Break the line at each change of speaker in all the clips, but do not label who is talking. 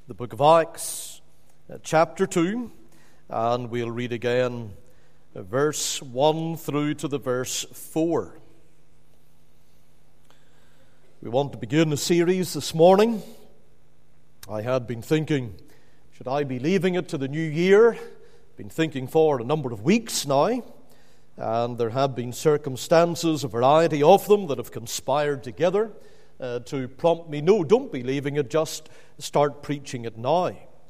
the book of Acts, chapter 2, and we'll read again verse 1 through to the verse 4. We want to begin a series this morning. I had been thinking, should I be leaving it to the new year? Been thinking for a number of weeks now, and there have been circumstances, a variety of them, that have conspired together to prompt me, no, don't be leaving it, just start preaching it now.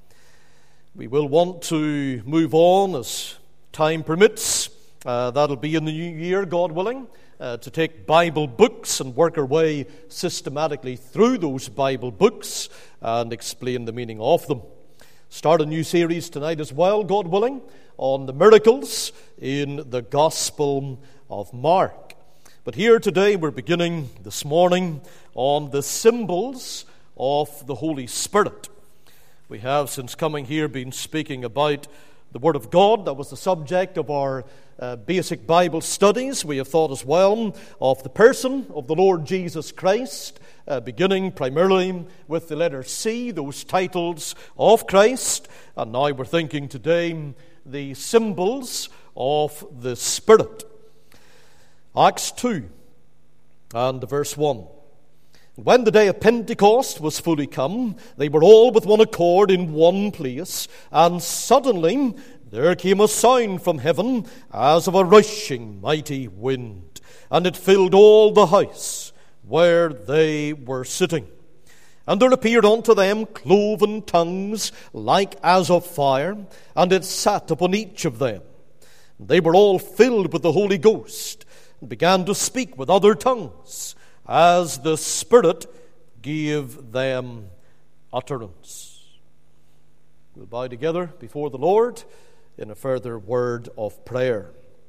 We will want to move on as time permits. That'll be in the new year, God willing, to take Bible books and work our way systematically through those Bible books and explain the meaning of them. Start a new series tonight as well, God willing, on the miracles in the Gospel of Mark. But here today we're beginning this morning on the symbols of the Holy Spirit. We have, since coming here, been speaking about the Word of God. That was the subject of our basic Bible studies. We have thought as well of the person of the Lord Jesus Christ, beginning primarily with the letter C, those titles of Christ. And now we're thinking today the symbols of the Spirit. Acts 2 and verse 1. When the day of Pentecost was fully come, they were all with one accord in one place, and suddenly there came a sound from heaven as of a rushing mighty wind, and it filled all the house where they were sitting. And there appeared unto them cloven tongues like as of fire, and it sat upon each of them. They were all filled with the Holy Ghost, and began to speak with other tongues, as the Spirit gave them utterance. We'll bow together before the Lord in a further word of prayer.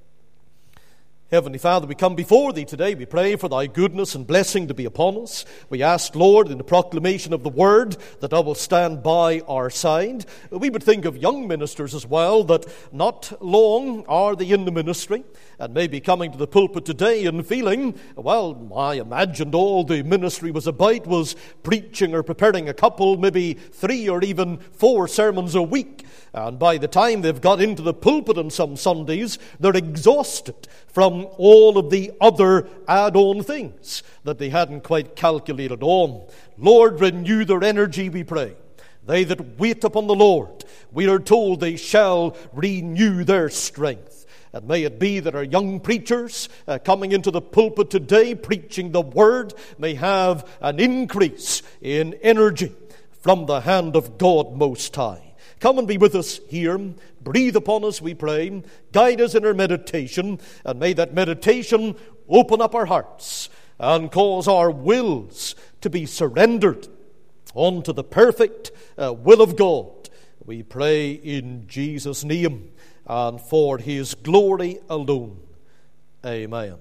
Heavenly Father, we come before Thee today. We pray for Thy goodness and blessing to be upon us. We ask, Lord, in the proclamation of the Word, that Thou wilt stand by our side. We would think of young ministers as well, that not long are they in the ministry, and may be coming to the pulpit today and feeling, well, I imagined all the ministry was about was preaching or preparing a couple, maybe 3 or even 4 sermons a week. And by the time they've got into the pulpit on some Sundays, they're exhausted from all of the other add-on things that they hadn't quite calculated on. Lord, renew their energy, we pray. They that wait upon the Lord, we are told they shall renew their strength. And may it be that our young preachers coming into the pulpit today, preaching the Word, may have an increase in energy from the hand of God Most High. Come and be with us here. Breathe upon us, we pray. Guide us in our meditation, and may that meditation open up our hearts and cause our wills to be surrendered unto the perfect will of God. We pray in Jesus' name and for His glory alone. Amen.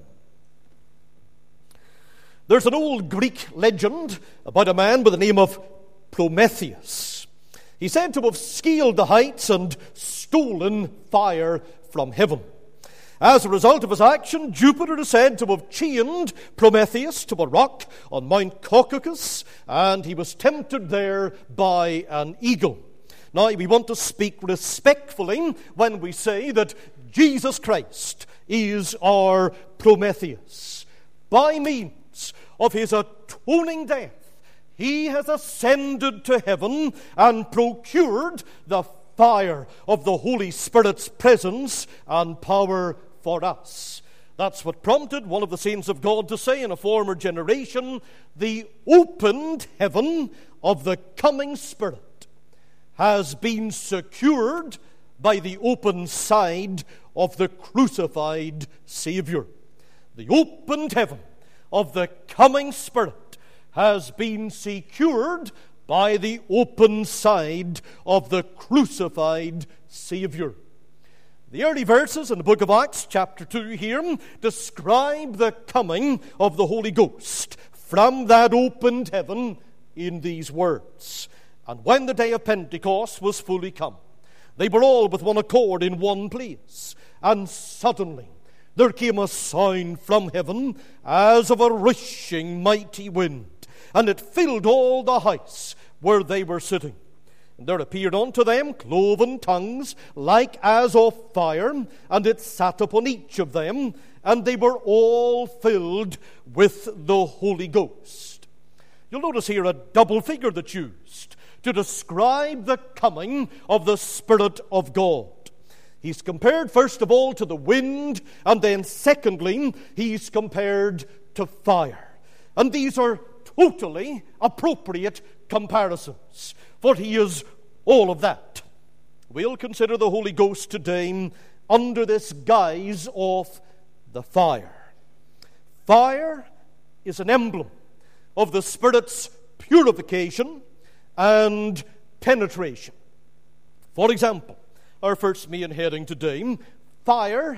There's an old Greek legend about a man by the name of Prometheus. He's said to have scaled the heights and stolen fire from heaven. As a result of his action, Jupiter is said to have chained Prometheus to a rock on Mount Caucasus, and he was tempted there by an eagle. Now, we want to speak respectfully when we say that Jesus Christ is our Prometheus. By means of His atoning death, He has ascended to heaven and procured the fire of the Holy Spirit's presence and power for us. That's what prompted one of the saints of God to say in a former generation, the opened heaven of the coming Spirit has been secured by the open side of the crucified Savior. The opened heaven of the coming Spirit has been secured by the open side of the crucified Savior. The early verses in the book of Acts, chapter 2 here, describe the coming of the Holy Ghost from that opened heaven in these words. And when the day of Pentecost was fully come, they were all with one accord in one place. And suddenly there came a sound from heaven as of a rushing mighty wind, and it filled all the house where they were sitting. And there appeared unto them cloven tongues, like as of fire, and it sat upon each of them, and they were all filled with the Holy Ghost. You'll notice here a double figure that's used to describe the coming of the Spirit of God. He's compared first of all to the wind, and then secondly, he's compared to fire. And these are totally appropriate comparisons, for he is all of that. We'll consider the Holy Ghost today under this guise of the fire. Fire is an emblem of the Spirit's purification and penetration. For example, our first main heading today, fire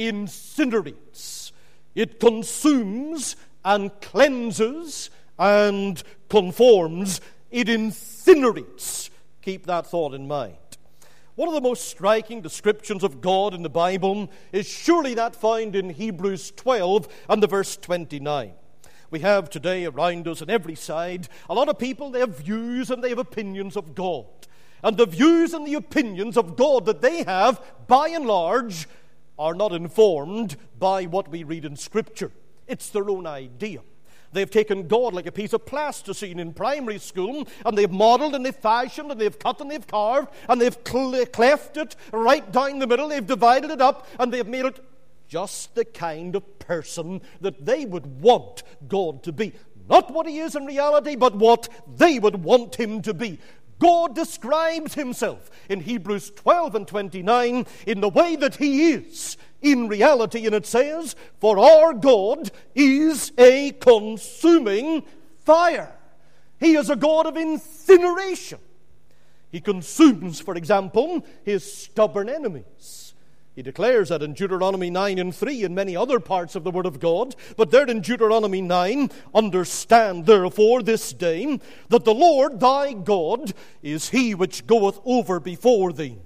incinerates. It consumes and cleanses and conforms. It incinerates. Keep that thought in mind. One of the most striking descriptions of God in the Bible is surely that found in Hebrews 12 and the verse 29. We have today around us on every side a lot of people, they have views and they have opinions of God. And the views and the opinions of God that they have, by and large, are not informed by what we read in Scripture. It's their own idea. They've taken God like a piece of plasticine in primary school, and they've modeled and they've fashioned and they've cut and they've carved and they've cleft it right down the middle. They've divided it up and they've made it just the kind of person that they would want God to be. Not what he is in reality, but what they would want him to be. God describes himself in Hebrews 12 and 29 in the way that he is in reality, and it says, "For our God is a consuming fire." He is a God of incineration. He consumes, for example, his stubborn enemies. He declares that in Deuteronomy 9 and 3 and many other parts of the Word of God. But there in Deuteronomy 9, understand therefore this day that the Lord thy God is he which goeth over before thee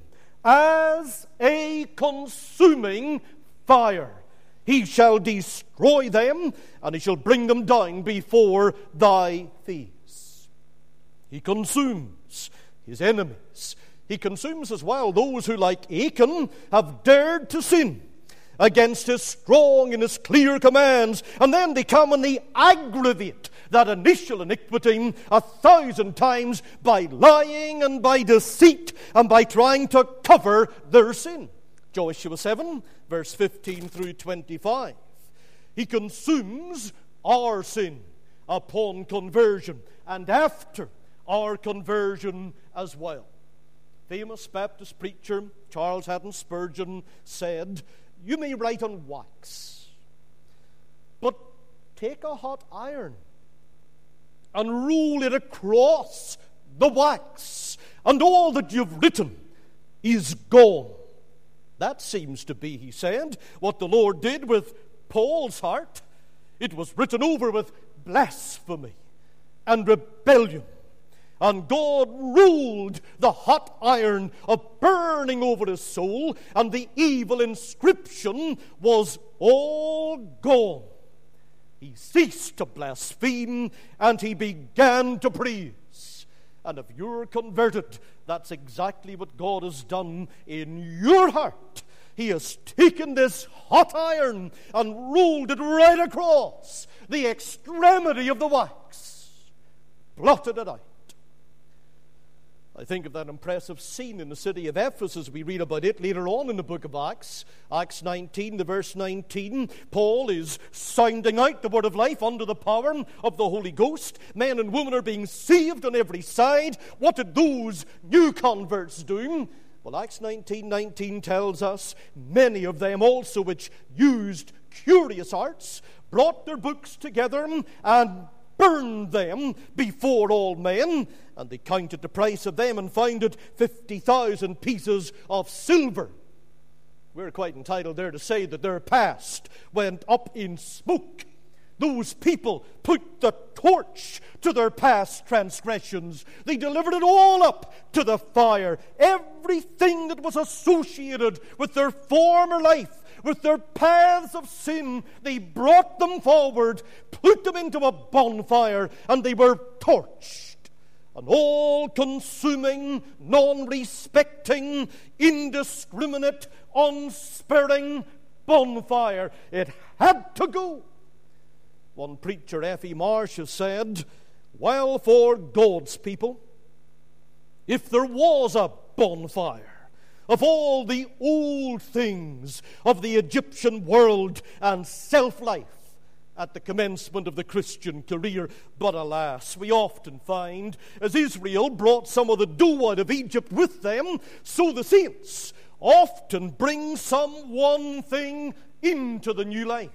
as a consuming fire. He shall destroy them, and he shall bring them down before thy face. He consumes his enemies. He consumes as well those who, like Achan, have dared to sin against his strong and his clear commands, and then they come and they aggravate that initial iniquity 1,000 times by lying and by deceit and by trying to cover their sin. Joshua 7, verse 15 through 25. He consumes our sin upon conversion and after our conversion as well. Famous Baptist preacher Charles Haddon Spurgeon said, "You may write on wax, but take a hot iron and roll it across the wax, and all that you've written is gone." That seems to be, he said, what the Lord did with Paul's heart. It was written over with blasphemy and rebellion. And God ruled the hot iron of burning over his soul, and the evil inscription was all gone. He ceased to blaspheme, and he began to praise. And if you're converted, that's exactly what God has done in your heart. He has taken this hot iron and rolled it right across the extremity of the wax, blotted it out. I think of that impressive scene in the city of Ephesus. We read about it later on in the book of Acts. Acts 19, the verse 19. Paul is sounding out the word of life under the power of the Holy Ghost. Men and women are being saved on every side. What did those new converts do? Well, Acts 19:19 tells us, many of them also which used curious arts brought their books together and burned them before all men, and they counted the price of them and found it 50,000 pieces of silver. We're quite entitled there to say that their past went up in smoke. Those people put the torch to their past transgressions. They delivered it all up to the fire. Everything that was associated with their former life, with their paths of sin, they brought them forward, put them into a bonfire, and they were torched. an all-consuming, non-respecting, indiscriminate, unsparing bonfire. It had to go. One preacher, F.E. Marsh, has said, "Well, for God's people, if there was a bonfire of all the old things of the Egyptian world and self-life at the commencement of the Christian career. But alas, we often find, as Israel brought some of the dough out of Egypt with them, so the saints often bring some one thing into the new life."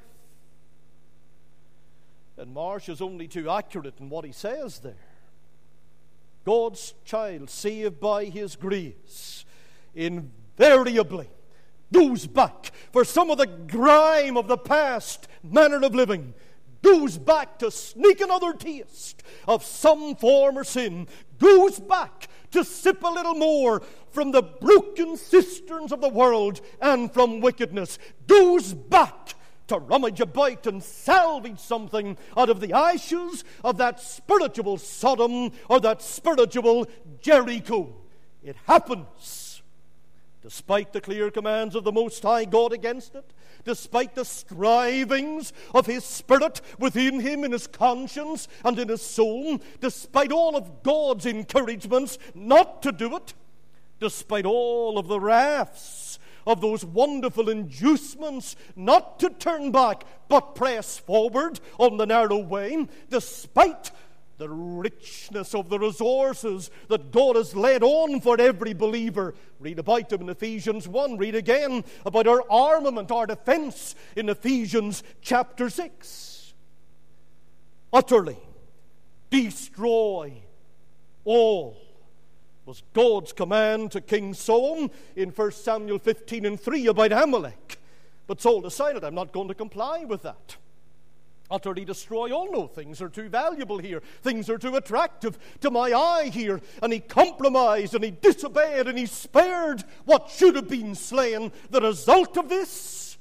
And Marsh is only too accurate in what he says there. God's child, saved by His grace, invariably goes back for some of the grime of the past manner of living, goes back to sneak another taste of some former sin, goes back to sip a little more from the broken cisterns of the world and from wickedness, goes back to rummage about and salvage something out of the ashes of that spiritual Sodom or that spiritual Jericho. It happens despite the clear commands of the Most High God against it, despite the strivings of His Spirit within him in his conscience and in his soul, despite all of God's encouragements not to do it, despite all of the wraths of those wonderful inducements not to turn back but press forward on the narrow way, despite the richness of the resources that God has laid on for every believer. Read about them in Ephesians 1. Read again about our armament, our defense in Ephesians chapter 6. Utterly destroy all was God's command to King Saul in 1 Samuel 15:3 about Amalek. But Saul decided, I'm not going to comply with that. Utterly destroy all. No, things are too valuable here. Things are too attractive to my eye here. And he compromised and he disobeyed and he spared what should have been slain. The result of this?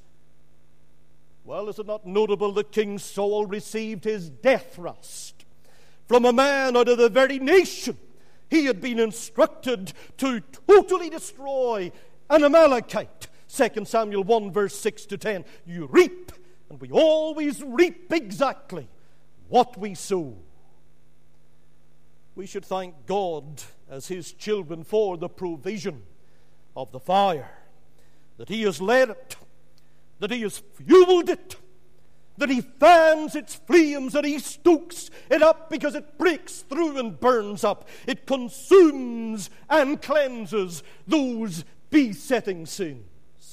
Well, is it not notable that King Saul received his death thrust from a man out of the very nation he had been instructed to totally destroy, an Amalekite? 2 Samuel 1 verse 6 to 10. You reap, and we always reap exactly what we sow. We should thank God as His children for the provision of the fire, that He has led it, that He has fueled it, that He fans its flames, that He stokes it up because it breaks through and burns up. It consumes and cleanses those besetting sins.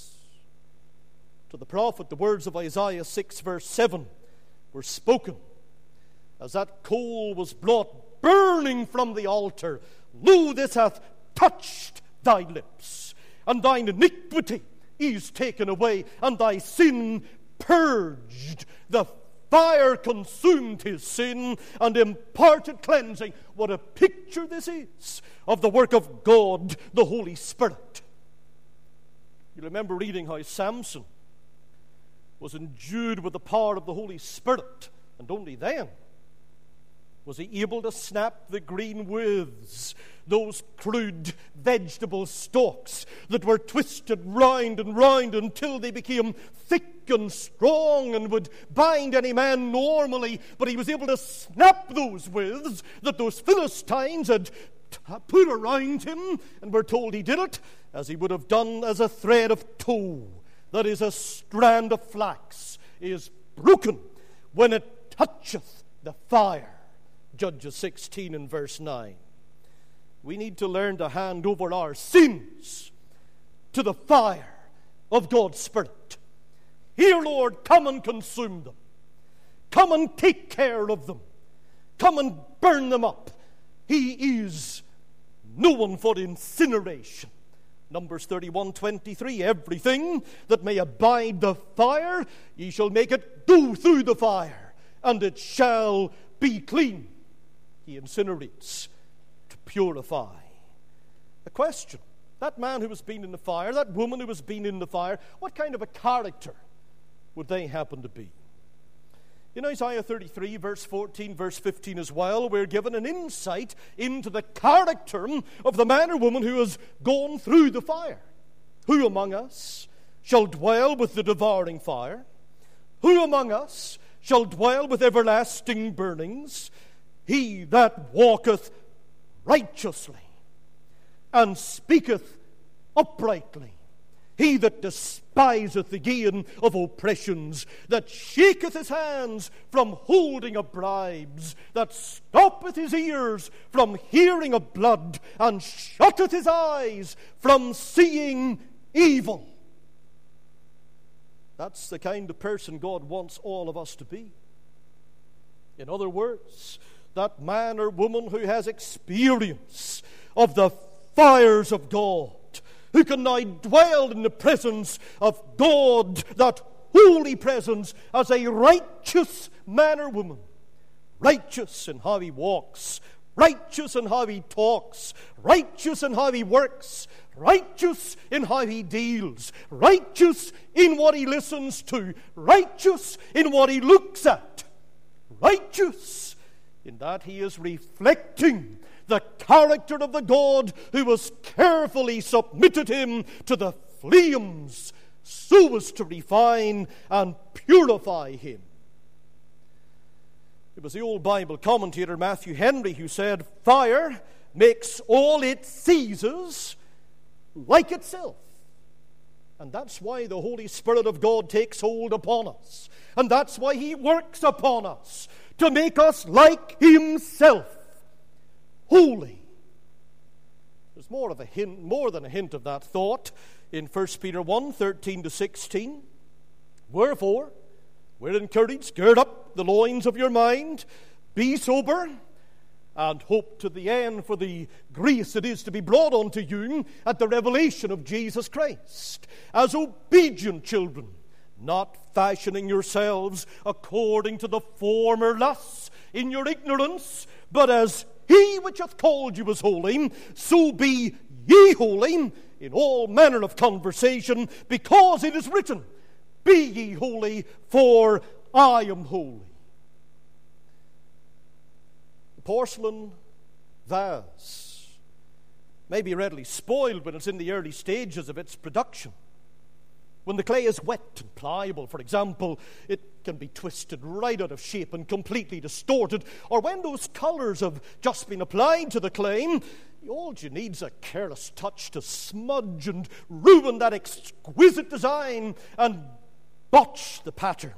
To the prophet, the words of Isaiah 6 verse 7 were spoken as that coal was brought burning from the altar. Lo, this hath touched thy lips, and thine iniquity is taken away, and thy sin purged. The fire consumed his sin and imparted cleansing. What a picture this is of the work of God, the Holy Spirit. You remember reading how Samson was endued with the power of the Holy Spirit, and only then was he able to snap the green withes, those crude vegetable stalks that were twisted round and round until they became thick and strong and would bind any man normally. But he was able to snap those withes that those Philistines had put around him, and we're told he did it as he would have done as a thread of tow, that is, a strand of flax, is broken when it toucheth the fire. Judges 16 and verse 9. We need to learn to hand over our sins to the fire of God's Spirit. Here, Lord, come and consume them. Come and take care of them. Come and burn them up. He is known for incineration. Numbers 31:23. Everything that may abide the fire, ye shall make it go through the fire, and it shall be clean. He incinerates to purify. A question. That man who has been in the fire, that woman who has been in the fire, what kind of a character would they happen to be? In Isaiah 33, verse 14, verse 15 as well, we're given an insight into the character of the man or woman who has gone through the fire. Who among us shall dwell with the devouring fire? Who among us shall dwell with everlasting burnings? He that walketh righteously and speaketh uprightly. He that despiseth the gain of oppressions, that shaketh his hands from holding of bribes, that stoppeth his ears from hearing of blood, and shutteth his eyes from seeing evil. That's the kind of person God wants all of us to be. In other words, that man or woman who has experience of the fires of God, who can now dwell in the presence of God, that holy presence, as a righteous man or woman. Righteous in how he walks, righteous in how he talks, righteous in how he works, righteous in how he deals, righteous in what he listens to, righteous in what he looks at, righteous in that he is reflecting the character of the God who has carefully submitted him to the flames so as to refine and purify him. It was the old Bible commentator Matthew Henry who said, "Fire makes all it seizes like itself." And that's why the Holy Spirit of God takes hold upon us. And that's why he works upon us, to make us like himself, holy. There's more than a hint of that thought in 1 Peter 1, 13 to 16. Wherefore, we're encouraged, gird up the loins of your mind, be sober, and hope to the end for the grace that is to be brought unto you at the revelation of Jesus Christ. As obedient children, not fashioning yourselves according to the former lusts in your ignorance, but as he which hath called you is holy, so be ye holy in all manner of conversation, because it is written, Be ye holy, for I am holy. The porcelain vase may be readily spoiled when it's in the early stages of its production. When the clay is wet and pliable, for example, it can be twisted right out of shape and completely distorted. Or when those colors have just been applied to the clay, all you need is a careless touch to smudge and ruin that exquisite design and botch the pattern.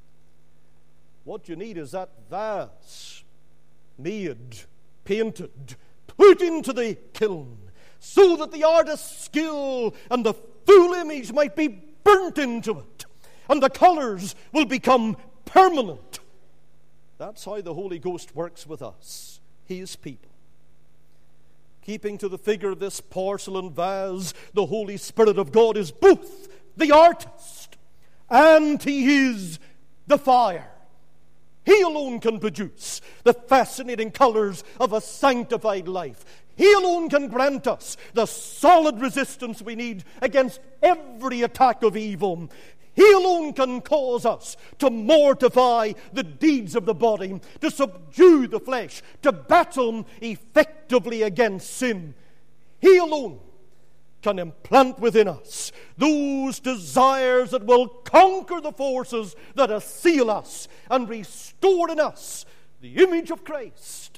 What you need is that vase made, painted, put into the kiln, so that the artist's skill and the full image might be burnt into it, and the colors will become permanent. That's how the Holy Ghost works with us, his people. Keeping to the figure of this porcelain vase, the Holy Spirit of God is both the artist and he is the fire. He alone can produce the fascinating colors of a sanctified life. He alone can grant us the solid resistance we need against every attack of evil. He alone can cause us to mortify the deeds of the body, to subdue the flesh, to battle effectively against sin. He alone can implant within us those desires that will conquer the forces that assail us and restore in us the image of Christ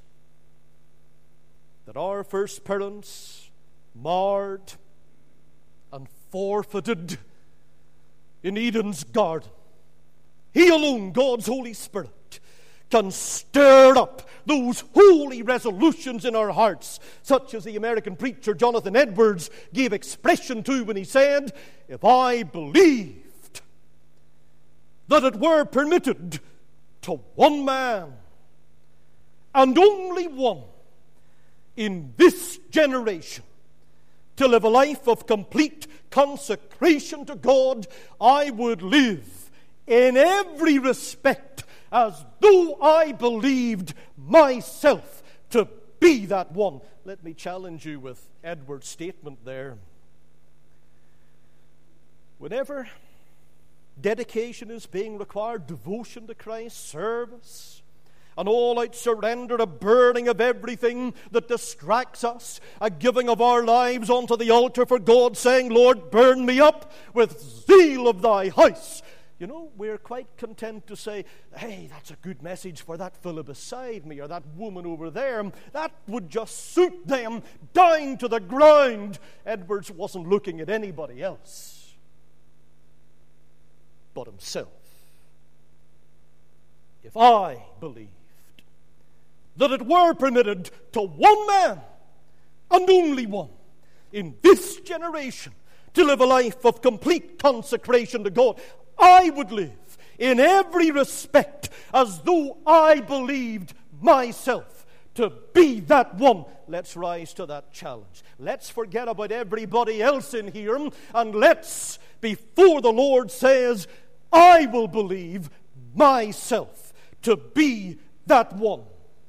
that our first parents marred and forfeited in Eden's garden. He alone, God's Holy Spirit, can stir up those holy resolutions in our hearts, such as the American preacher Jonathan Edwards gave expression to when he said, "If I believed that it were permitted to one man, and only one, in this generation, to live a life of complete consecration to God, I would live in every respect as though I believed myself to be that one." Let me challenge you with Edward's statement there. Whenever Dedication is being required, devotion to Christ, service, an all-out surrender, a burning of everything that distracts us, a giving of our lives onto the altar for God, saying, Lord, burn me up with zeal of thy house. You know, we're quite content to say, hey, that's a good message for that fellow beside me or that woman over there. That would just suit them down to the ground. Edwards wasn't looking at anybody else but himself. If I believed that it were permitted to one man, and only one, in this generation to live a life of complete consecration to God, I would live in every respect as though I believed myself to be that one. Let's rise to that challenge. Let's forget about everybody else in here, and let's, before the Lord says, I will believe myself to be that one.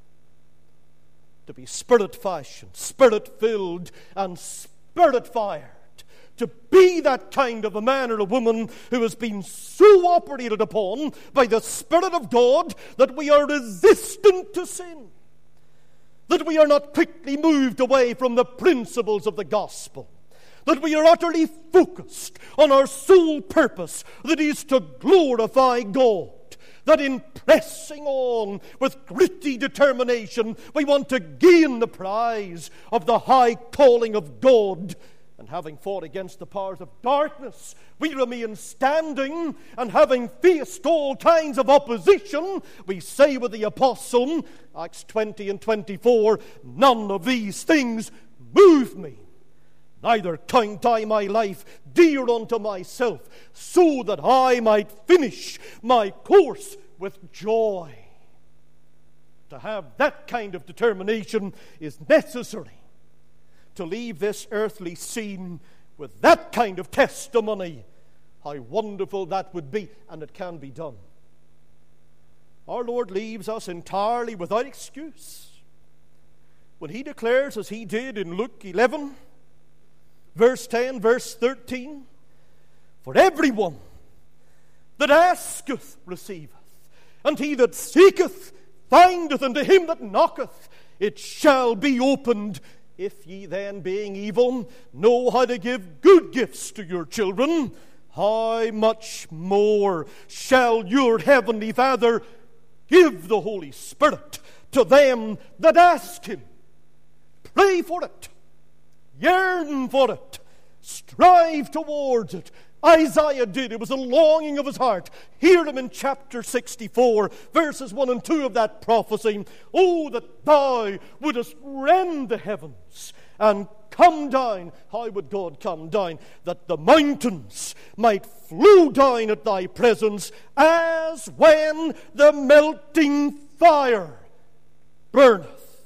To be Spirit-fashioned, Spirit-filled, and Spirit-fired. To be that kind of a man or a woman who has been so operated upon by the Spirit of God that we are resistant to sin. That we are not quickly moved away from the principles of the gospel. That we are utterly focused on our sole purpose, that is to glorify God. That in pressing on with gritty determination, we want to gain the prize of the high calling of God. And having fought against the powers of darkness, we remain standing, and having faced all kinds of opposition, we say with the apostle, Acts 20 and 24, none of these things move me. Neither count I my life dear unto myself, so that I might finish my course with joy. To have that kind of determination is necessary. To leave this earthly scene with that kind of testimony, how wonderful that would be, and it can be done. Our Lord leaves us entirely without excuse when He declares, as He did in Luke 11, verse 10, verse 13, for everyone that asketh receiveth, and he that seeketh findeth, and to him that knocketh it shall be opened. If ye then, being evil, know how to give good gifts to your children, how much more shall your heavenly Father give the Holy Spirit to them that ask Him? Pray for it. Yearn for it. Strive towards it. Isaiah did. It was a longing of his heart. Hear him in chapter 64, verses 1 and 2 of that prophecy. Oh, that thou wouldest rend the heavens and come down. How would God come down? That the mountains might flow down at thy presence, as when the melting fire burneth.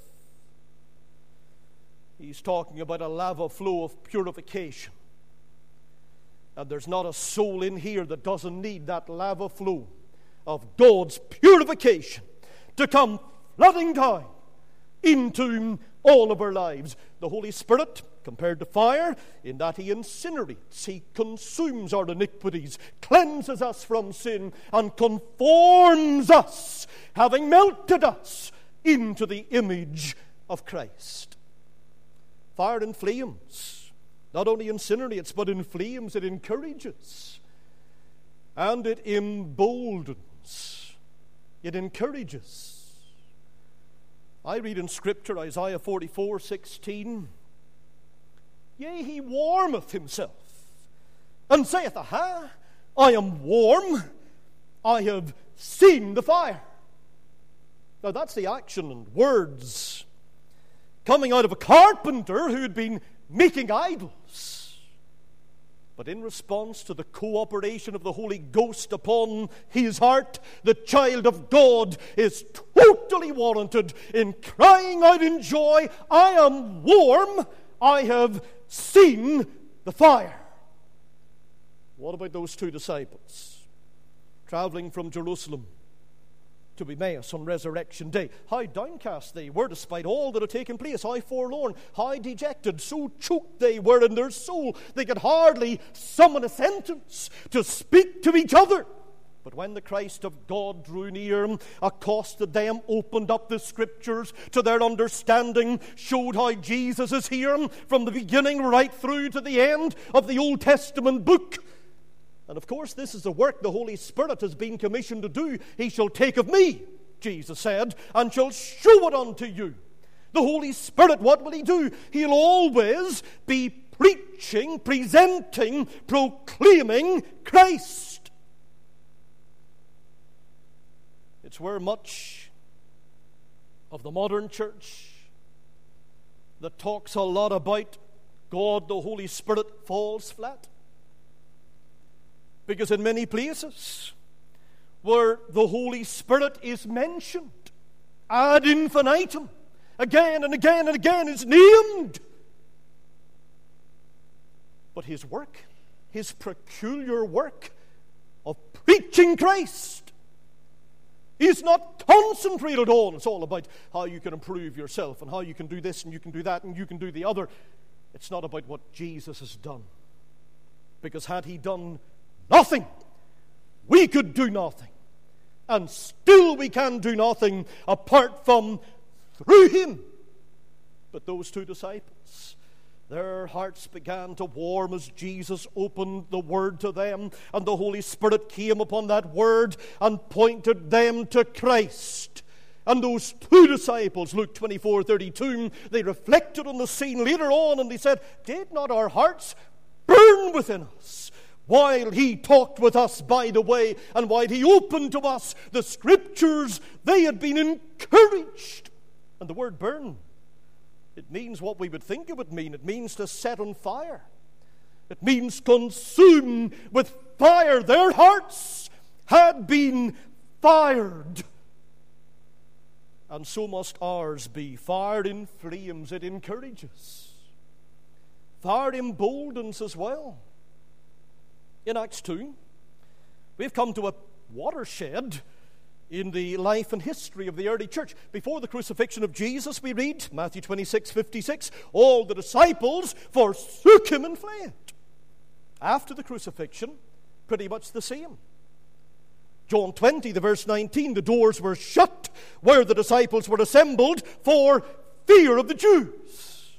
He's talking about a lava flow of purification. And there's not a soul in here that doesn't need that lava flow of God's purification to come flooding down into all of our lives. The Holy Spirit, compared to fire, in that He incinerates, He consumes our iniquities, cleanses us from sin, and conforms us, having melted us, into the image of Christ. Fire and flames not only incinerates, but inflames, it encourages. And it emboldens. It encourages. I read in Scripture, Isaiah 44:16, yea, He warmeth Himself, and saith, aha, I am warm, I have seen the fire. Now that's the action and words coming out of a carpenter who had been making idols. But in response to the cooperation of the Holy Ghost upon his heart, the child of God is totally warranted in crying out in joy, I am warm, I have seen the fire. What about those two disciples traveling from Jerusalem to Emmaus on Resurrection Day. How downcast they were despite all that had taken place, how forlorn, how dejected, so choked they were in their soul, they could hardly summon a sentence to speak to each other. But when the Christ of God drew near, accosted them, opened up the Scriptures to their understanding, showed how Jesus is here from the beginning right through to the end of the Old Testament book. And of course, this is the work the Holy Spirit has been commissioned to do. He shall take of me, Jesus said, and shall show it unto you. The Holy Spirit, what will He do? He'll always be preaching, presenting, proclaiming Christ. It's where much of the modern church that talks a lot about God, the Holy Spirit, falls flat. Because in many places where the Holy Spirit is mentioned ad infinitum, again and again and again is named, but His work, His peculiar work of preaching Christ, is not concentrated on. It's all about how you can improve yourself and how you can do this and you can do that and you can do the other. It's not about what Jesus has done. Because had He done nothing, we could do nothing. And still we can do nothing apart from through Him. But those two disciples, their hearts began to warm as Jesus opened the Word to them, and the Holy Spirit came upon that Word and pointed them to Christ. And those two disciples, Luke 24:32, they reflected on the scene later on, and they said, "Did not our hearts burn within us while He talked with us by the way, and while He opened to us the Scriptures?" They had been encouraged. And the word burn, it means what we would think it would mean. It means to set on fire. It means consume with fire. Their hearts had been fired. And so must ours be. Fired in flames, it encourages. Fired emboldens as well. In Acts 2, we've come to a watershed in the life and history of the early church. Before the crucifixion of Jesus, we read, Matthew 26:56, all the disciples forsook Him and fled. After the crucifixion, pretty much the same. John 20, the verse 19, the doors were shut where the disciples were assembled for fear of the Jews.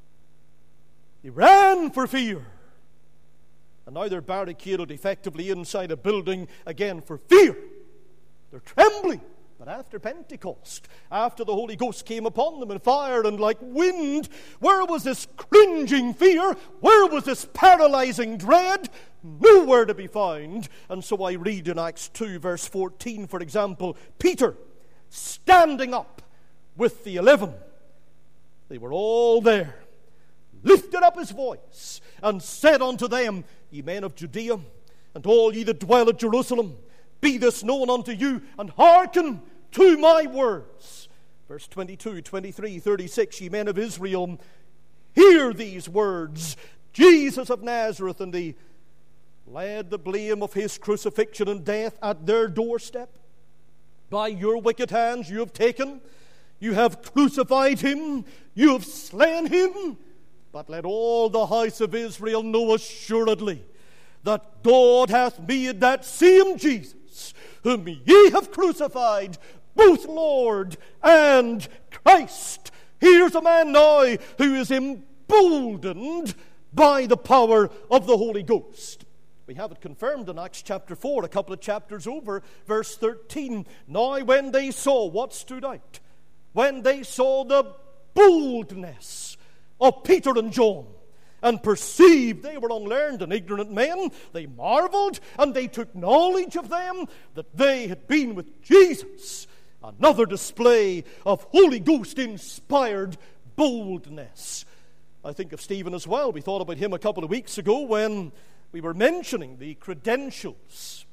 They ran for fear. And now they're barricaded effectively inside a building again for fear. They're trembling. But after Pentecost, after the Holy Ghost came upon them in fire and like wind, where was this cringing fear? Where was this paralyzing dread? Nowhere to be found. And so I read in Acts 2, verse 14, for example, Peter standing up with the 11. They were all there, lifted up his voice, and said unto them, Ye men of Judea, and all ye that dwell at Jerusalem, be this known unto you, and hearken to my words. Verse 22, 23, 36, ye men of Israel, hear these words. Jesus of Nazareth, and they laid the blame of His crucifixion and death at their doorstep. By your wicked hands you have taken, you have crucified Him, you have slain Him. But let all the house of Israel know assuredly that God hath made that same Jesus, whom ye have crucified, both Lord and Christ. Here's a man now who is emboldened by the power of the Holy Ghost. We have it confirmed in Acts chapter 4, a couple of chapters over, verse 13. Now when they saw what stood out, when they saw the boldness of Peter and John, and perceived they were unlearned and ignorant men, they marveled, and they took knowledge of them that they had been with Jesus. Another display of Holy Ghost inspired boldness. I think of Stephen as well. We thought about him a couple of weeks ago when we were mentioning the credentials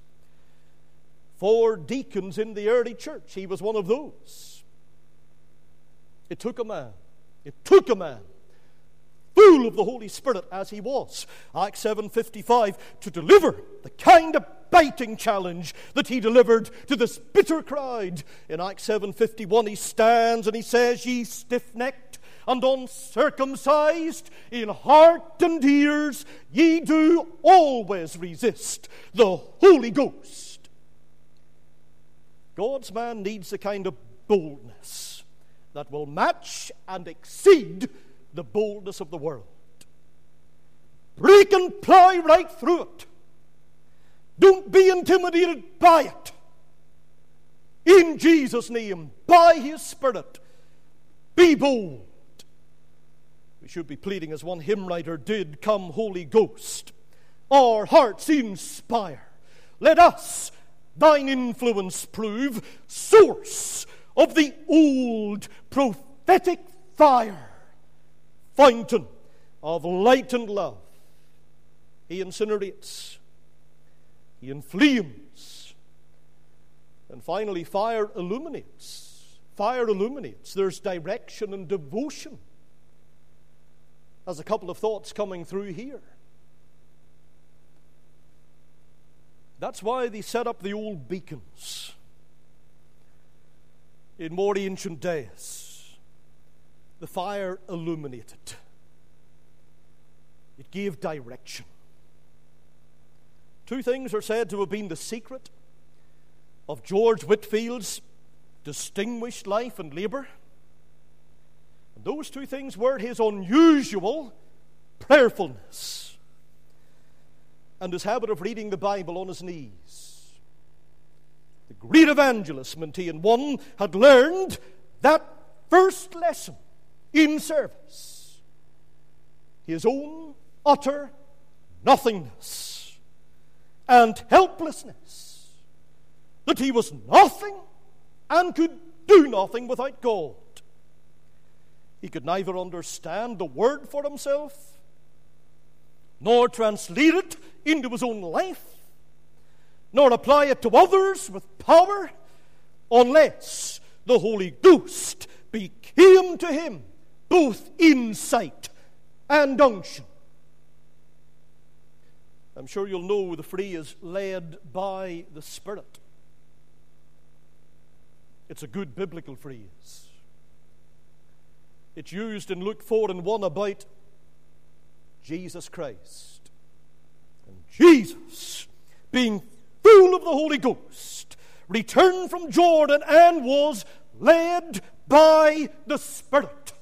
for deacons in the early church. He was one of those. It took a man, full of the Holy Spirit as he was, Acts 7:55, to deliver the kind of biting challenge that he delivered to this bitter crowd. In Acts 7:51, he stands and he says, "Ye stiff-necked and uncircumcised in heart and ears, ye do always resist the Holy Ghost." God's man needs a kind of boldness that will match and exceed the boldness of the world. Break and plow right through it. Don't be intimidated by it. In Jesus' name, by His Spirit, be bold. We should be pleading, as one hymn writer did, "Come, Holy Ghost, our hearts inspire. Let us thine influence prove, source of the old prophetic fire, fountain of light and love." He incinerates, He inflames, and finally fire illuminates. Fire illuminates. There's direction and devotion. There's a couple of thoughts coming through here. That's why they set up the old beacons in more ancient days. The fire illuminated. It gave direction. Two things are said to have been the secret of George Whitefield's distinguished life and labor. And those two things were his unusual prayerfulness and his habit of reading the Bible on his knees. The great evangelist Montaigne one had learned that first lesson in service, his own utter nothingness and helplessness, that he was nothing and could do nothing without God. He could neither understand the Word for himself, nor translate it into his own life, nor apply it to others with power, unless the Holy Ghost became to him both insight and unction. I'm sure you'll know the phrase "led by the Spirit." It's a good biblical phrase. It's used in Luke 4:1 about Jesus Christ. And Jesus, being full of the Holy Ghost, returned from Jordan and was led by the Spirit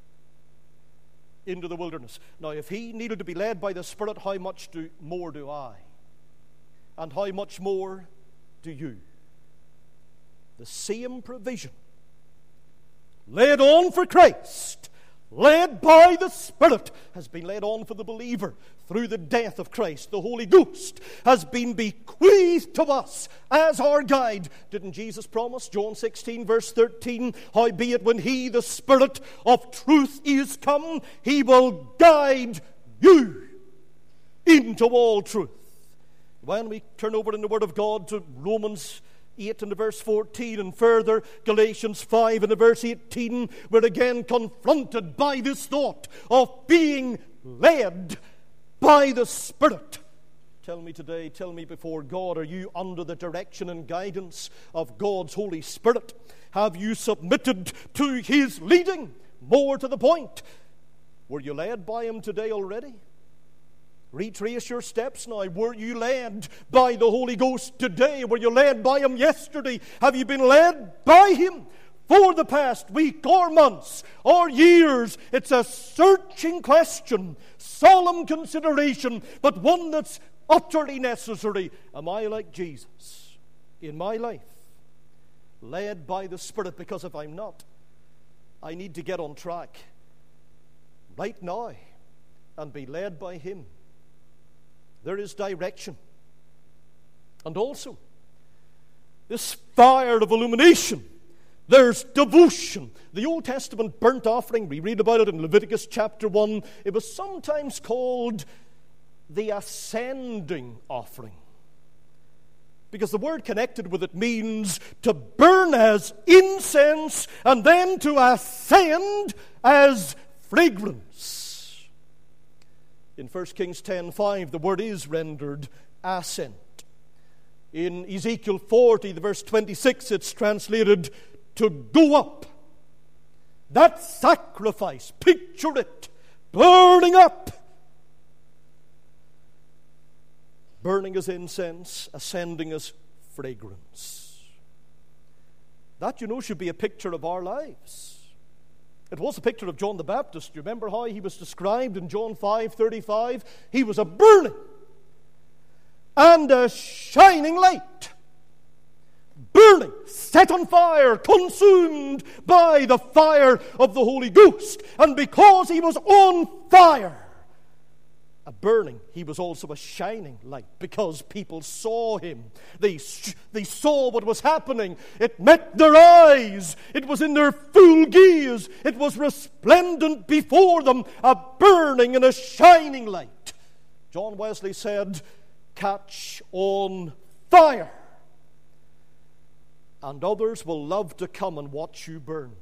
into the wilderness. Now, if he needed to be led by the Spirit, how much more do I? And how much more do you? The same provision. Led on for Christ, led by the Spirit, has been led on for the believer through the death of Christ. The Holy Ghost has been bequeathed to us as our guide. Didn't Jesus promise, John 16 verse 13, "Howbeit when He, the Spirit of truth, is come, He will guide you into all truth." When we turn over in the Word of God to Romans 8 and verse 14, and further Galatians 5 and verse 18, we're again confronted by this thought of being led by the Spirit. Tell me today, tell me before God, are you under the direction and guidance of God's Holy Spirit? Have you submitted to His leading? More to the point, were you led by Him today already? Retrace your steps now. Were you led by the Holy Ghost today? Were you led by Him yesterday? Have you been led by Him for the past week or months or years? It's a searching question, solemn consideration, but one that's utterly necessary. Am I like Jesus in my life? Led by the Spirit? Because if I'm not, I need to get on track right now and be led by Him. There is direction. And also, this fire of illumination. There's devotion. The Old Testament burnt offering, we read about it in Leviticus chapter 1. It was sometimes called the ascending offering, because the word connected with it means to burn as incense and then to ascend as fragrance. In 1 Kings 10:5, the word is rendered ascent. In Ezekiel 40, the verse 26, it's translated, to go up. That sacrifice, picture it, burning up. Burning as incense, ascending as fragrance. That, should be a picture of our lives. It was a picture of John the Baptist. You remember how he was described in John 5:35? He was a burning and a shining light. Burning, set on fire, consumed by the fire of the Holy Ghost. And because he was on fire, a burning, he was also a shining light, because people saw him. They saw what was happening. It met their eyes. It was in their full gaze. It was resplendent before them, a burning and a shining light. John Wesley said, "Catch on fire, and others will love to come and watch you burn."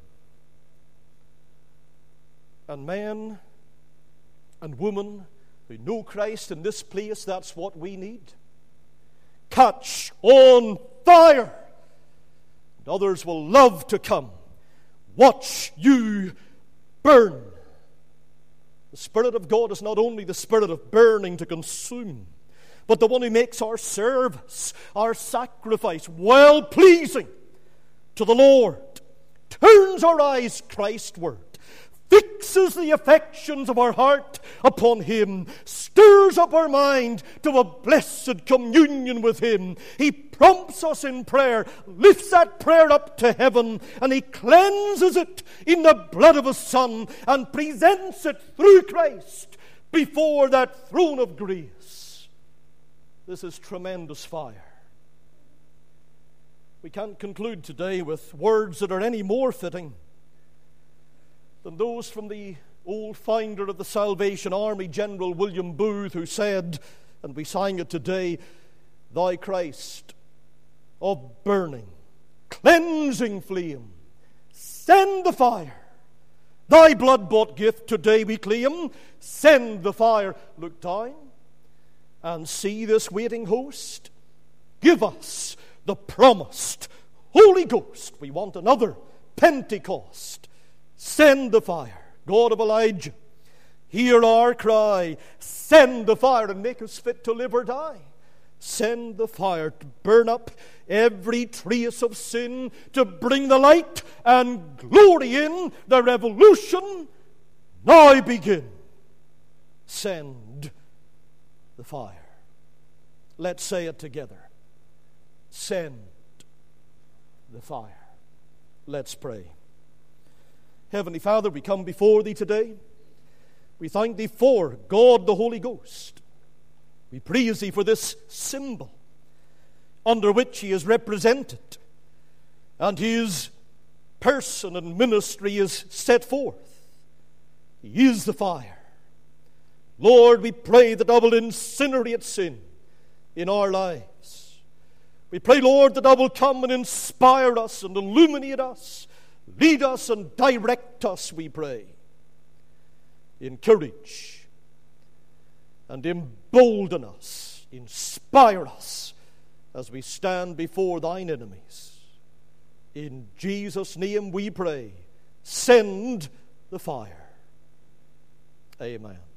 And men and women who know Christ in this place, that's what we need. Catch on fire, and others will love to come watch you burn. The Spirit of God is not only the Spirit of burning to consume, but the one who makes our service, our sacrifice, well-pleasing to the Lord, turns our eyes Christward, fixes the affections of our heart upon Him, stirs up our mind to a blessed communion with Him. He prompts us in prayer, lifts that prayer up to heaven, and He cleanses it in the blood of His Son and presents it through Christ before that throne of grace. This is tremendous fire. We can't conclude today with words that are any more fitting than those from the old founder of the Salvation Army, General William Booth, who said, and we sang it today, "Thou Christ of burning, cleansing flame, send the fire. Thy blood-bought gift today we claim, send the fire." Look down and see this waiting host. Give us the promised Holy Ghost. We want another Pentecost. Send the fire. God of Elijah, hear our cry. Send the fire and make us fit to live or die. Send the fire to burn up every trace of sin, to bring the light and glory in. The revolution now begin. Send the fire. Let's say it together. Send the fire. Let's pray. Heavenly Father, we come before Thee today. We thank Thee for God the Holy Ghost. We praise Thee for this symbol under which He is represented, and His person and ministry is set forth. He is the fire. Lord, we pray that Thou will incinerate sin in our lives. We pray, Lord, that Thou will come and inspire us and illuminate us, lead us and direct us, we pray. Encourage and embolden us, inspire us as we stand before Thine enemies. In Jesus' name we pray. Send the fire. Amen.